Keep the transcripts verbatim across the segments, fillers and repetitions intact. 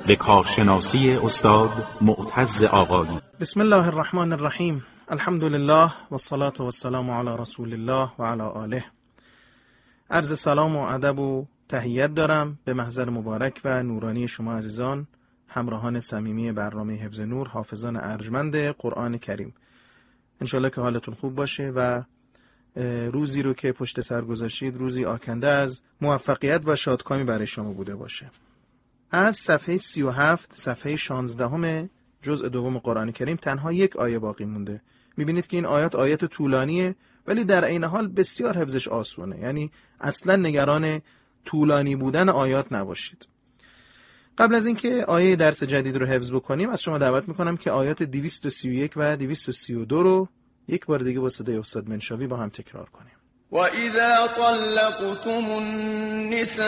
به کارشناسی استاد معتز آقایی. بسم الله الرحمن الرحیم. الحمد لله و الصلاة و السلام علی رسول الله و علی آله. عرض سلام و ادب و تحیت دارم به محضر مبارک و نورانی شما عزیزان، همراهان صمیمی برنامه حفظ نور، حافظان ارجمند قرآن کریم. انشالله که حالتون خوب باشه و روزی رو که پشت سر گذاشتید روزی آکنده از موفقیت و شادکامی برای شما بوده باشه. از صفحه سی و هفت، صفحه شانزدهم جزء دوم قرآن کریم تنها یک آیه باقی مونده. میبینید که این آیات آیات طولانیه ولی در عین حال بسیار حفظش آسونه، یعنی اصلا نگران طولانی بودن آیات نباشید. قبل از اینکه آیه درس جدید رو حفظ بکنیم از شما دعوت میکنم که آیات دویست و سی و یک و دویست و سی و دو رو یک بار دیگه با صدای استاد منشاوی با هم تکرار کنیم. وَإِذَا طَلَّقْتُمُ النِّسَاءَ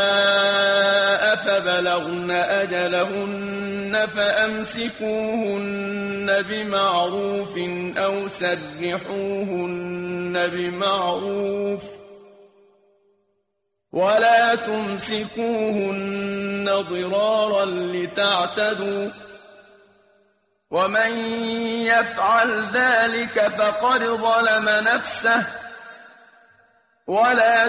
فَبَلَغْنَ أَجَلَهُنَّ فَأَمْسِكُوهُنَّ بِمَعْرُوفٍ أَوْ سَرِّحُوهُنَّ بِمَعْرُوفٍ وَلَا تُمْسِكُوهُنَّ ضِرَارًا لِتَعْتَدُوا وَمَنْ يَفْعَلْ ذَلِكَ فَقَدْ ظَلَمَ نَفْسَهُ ولا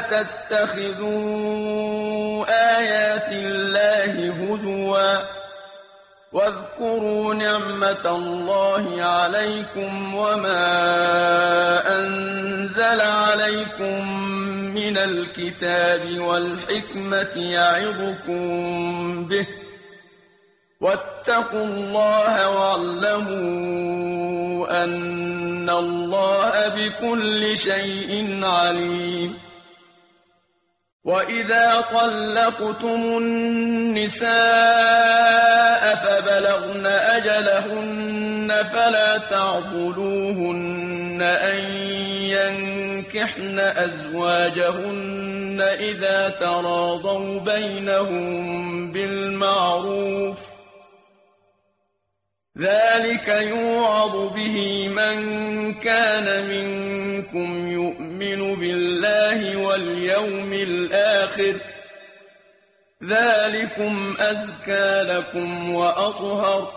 تتخذوا آيات الله هزوا واذكروا نعمة الله عليكم وما أنزل عليكم من الكتاب والحكمة يعظكم به واتقوا الله واعلموا أن الله بكل شيء عليم. وإذا طلقتم النساء فبلغن أجلهن فلا تعضلوهن أن ينكحن أزواجهن إذا تراضوا بينهم بالمعروف ذلك يوعظ به من كان منكم يؤمن بالله واليوم الآخر ذلكم أزكى لكم وأطهر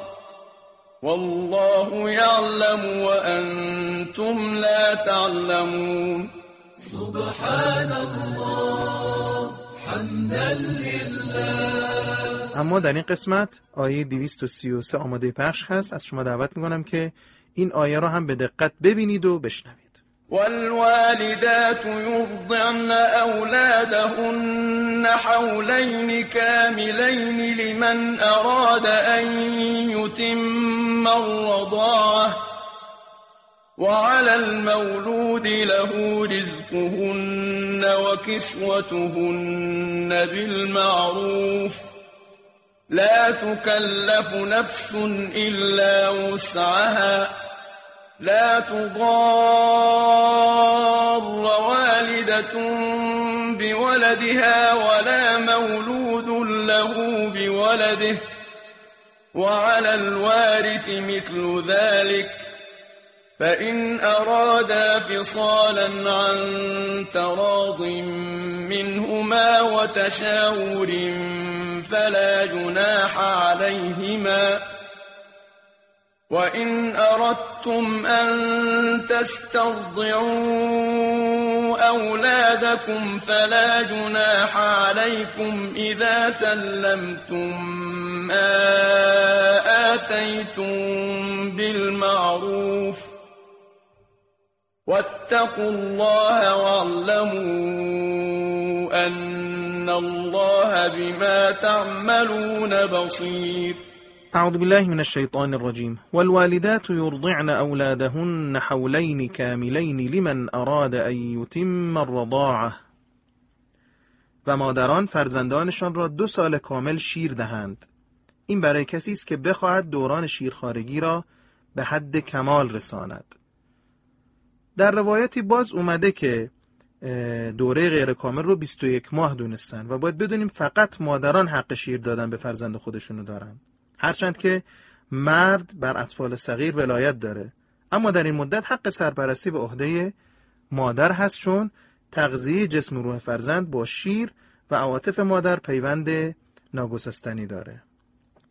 والله يعلم وأنتم لا تعلمون. سبحان الله حمدا لله. اما در این قسمت آیه دویست و سی و سه آماده پخش هست. از شما دعوت میکنم که این آیه را هم به دقت ببینید و بشنوید. والوالدات يرضعن أولادهن حولين كاملين لمن أراد أن يتم الرضاعة وعلى المولود له رزقهن وكسوتهن بالمعروف لا تكلف نفس إلا وسعها لا تضار والدة بولدها ولا مولود له بولده وعلى الوارث مثل ذلك فإن أرادا فصالا عن تراض منهما وتشاور فلا جناح عليهما وإن أردتم أن تسترضعوا أولادكم فلا جناح عليكم إذا سلمتم ما آتيتم بالمعروف واتقوا الله واعلموا أن الله بما تعملون بصير. أعوذ بالله من الشيطان الرجيم. والوالدات يرضعن أولادهن حولين كاملين لمن أراد أن يتم الرضاعة. و مادران فرزندانشان را دو سال کامل شیر دهند. این برای کسی است که بخواهد دوران شیرخوارگی را به حد کمال رساند. در روایتی باز اومده که دوره غیر کامل رو بیست و یک ماه دونستن و باید بدونیم فقط مادران حق شیر دادن به فرزند خودشونو دارن، هرچند که مرد بر اطفال صغیر ولایت داره، اما در این مدت حق سرپرستی به عهده مادر هست، چون تغذیه جسم و روح فرزند با شیر و عواطف مادر پیوند ناگسستنی داره.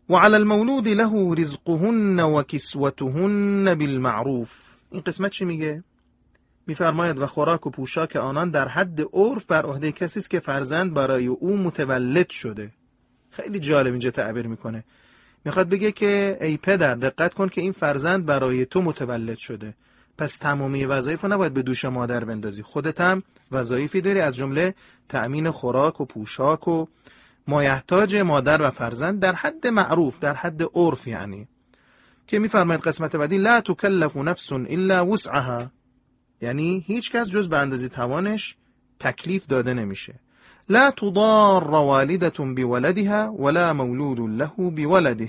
و علی المولود له رزقهن و کسوتهن بالمعروف. این قسمت چی میگه؟ میفرماید و خوراک و پوشاک آنان در حد عرف بر عهده کسی است که فرزند برای او متولد شده. خیلی جالب اینجا تعبیر میکنه. میخواد بگه که ای پدر دقت کن که این فرزند برای تو متولد شده، پس تمامی وظایف رو نباید به دوش مادر بندازی، خودت هم وظایفی داری، از جمله تأمین خوراک و پوشاک و مایحتاج مادر و فرزند در حد معروف، در حد عرف. یعنی که میفرماید قسمت بعدی لا تکلف نفس الا وسعها، یعنی هیچ کس جز به اندازه توانش تکلیف داده نمیشه. لا تضار والدة بولدها ولا مولود له بولده.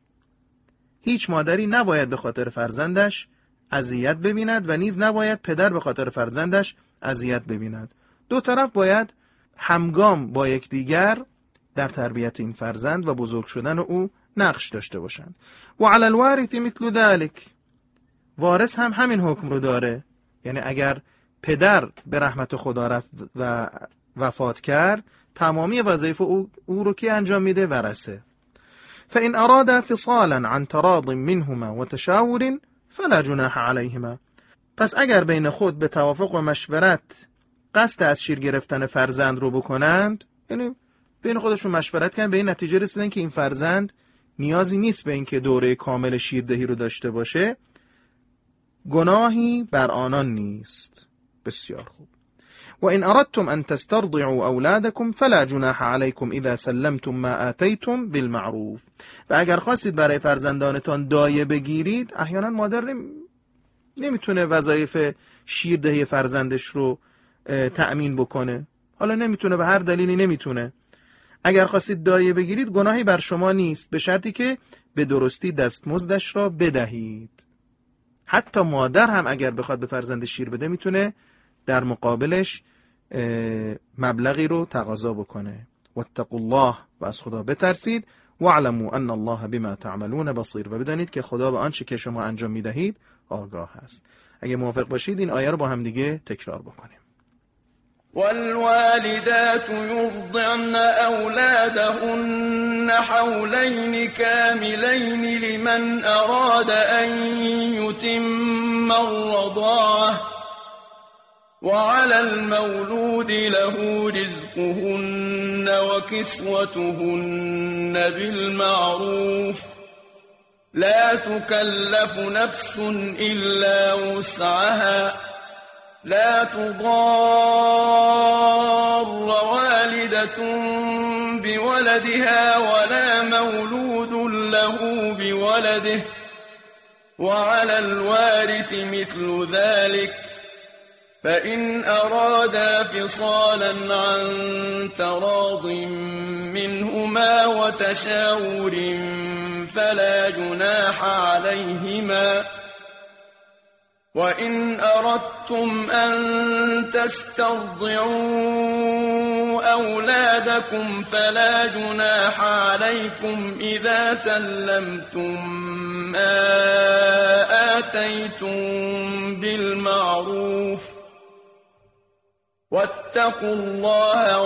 هیچ مادری نباید به خاطر فرزندش اذیت ببیند و نیز نباید پدر به خاطر فرزندش اذیت ببیند. دو طرف باید همگام با یکدیگر در تربیت این فرزند و بزرگ شدن او نقش داشته باشند. و علی الوارث مثل ذلك، وارث هم همین حکم رو داره. یعنی اگر پدر به رحمت خدا رفت و وفات کرد، تمامی وظایف او, او رو که انجام میده؟ ورثه. فإن أراد فصالا عن تراض منهما وتشاور فلا جناح عليهما. پس اگر بین خود به توافق و مشورت قصد از شیر گرفتن فرزند رو بکنند، یعنی بین خودشون مشورت کردن، به این نتیجه رسیدن که این فرزند نیازی نیست به این که دوره کامل شیردهی رو داشته باشه، گناهی بر آنان نیست. بسیار خوب. و ان اردتم ان تسترضعوا اولادکم فلا جناح علیکم اذا سلمتم ما آتیتم بالمعروف. و اگر خواستید برای فرزندانتان دایه بگیرید، احیانا مادر نمی... نمیتونه وظایف شیردهی فرزندش رو تأمین بکنه، حالا نمیتونه، به هر دلیلی نمیتونه. اگر خواستید دایه بگیرید گناهی بر شما نیست، به شرطی که به درستی دستمزدش را بدهید. حتی مادر هم اگر بخواد به فرزند شیر بده، میتونه در مقابلش مبلغی رو تقاضا بکنه. واتقوا الله، و از خدا بترسید. واعلموا ان الله بما تعملون بصیر، و بدانید که خدا به آنچه که شما انجام میدهید آگاه است. اگه موافق باشید این آیه رو با هم دیگه تکرار بکنیم. والوالدات يرضعن أولادهن حولين كاملين لمن أراد أن يتم الرضاعة وعلى المولود له رزقهن وكسوتهن بالمعروف لا تكلف نفس إلا وسعها لا تضار والدة بولدها ولا مولود له بولده وعلى الوارث مثل ذلك فإن أرادا فصالا عن تراض منهما وتشاور فلا جناح عليهما وإن أردتم أن تسترضعوا أولادكم فلا جناح عليكم إذا سلمتم ما آتيتم بالمعروف واتقوا الله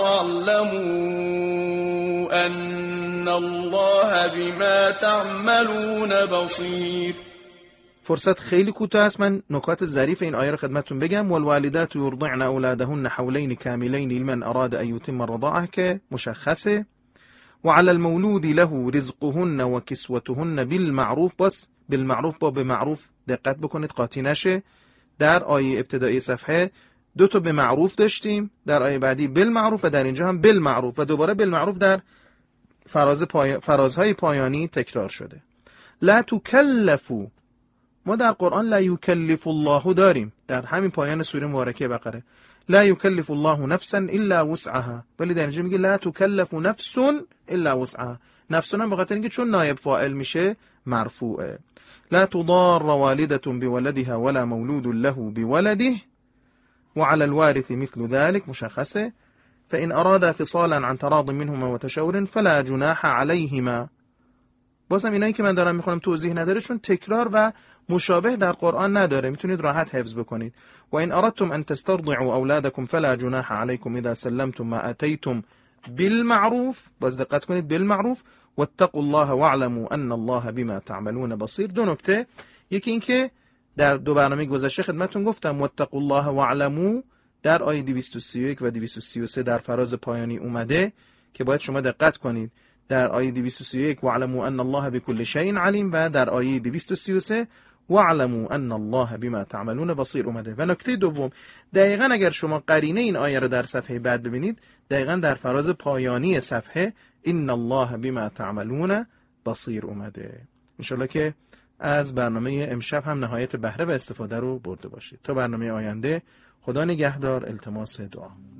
واعلموا أن الله بما تعملون بصير. فرصت خیلی کوتاه است، من نکات ظریف این آیه رو خدمتتون بگم. والوالدات یرضعن اولادهن حولین کاملین لمن اراد ان یتم الرضاعه که مشخصه. و علی المولود له رزقهن و کسوتهن بالمعروف، بس بالمعروف با به معروف دقت بکنید قاطی نشه. در آیه ابتدایی صفحه دو تا به معروف داشتیم، در آیه بعدی بالمعروف و در اینجا هم بالمعروف و دوباره بالمعروف در فراز پای... فرازهای پایانی تکرار شده. لا تکلفوا، ما در قرآن لا یکلف الله داریم در همین پایان سوره مبارکه بقره، لا یکلف الله نفسا الا وسعها، ولی در اینجا میگه لا تکلف نفس الا وسعها. نفس هم به خاطر اینکه چون نایب فاعل میشه مرفوعه. لا تضار والدة بولدها ولا مولود له بولده وعلى الوارث مثل ذلك مشخصه. فإن أرادا فصالا عن تراض منهما وتشاور فلا جناح عليهما. بازم اینایی که من دارم میخونم توضیح نداره، چون تکرار و مشابه در قرآن نداره، میتونید راحت حفظ بکنید. و این اردتم ان تسترضعوا اولادکم فلا جناح علیکم اذا سلمتم ما اتیتم بالمعروف، باز دقت کنید، بالمعروف، واتقوا الله واعلموا ان الله بما تعملون بصیر. دو نکته، یکی این که در دو برنامه گذشته خدمتتون گفتم واتقوا الله واعلموا در آیه دویست و سی و یک و دویست و سی و سه در فراز پایانی اومده که باید شما دقت کنید. در آیه دویست و سی و یک واعلموا ان الله بكل شیء علیم و در آیه دویست و سی و سه واعلموا ان الله بما تعملون بصیر اومده. و نکته دوم، دقیقاً اگر شما قرینه این آیه رو در صفحه بعد ببینید، دقیقاً در فراز پایانی صفحه ان الله بما تعملون بصیر اومده. ان شاءالله که از برنامه امشب هم نهایت بهره و استفاده رو برده باشید. تا برنامه آینده، خدا نگهدار. التماس دعا.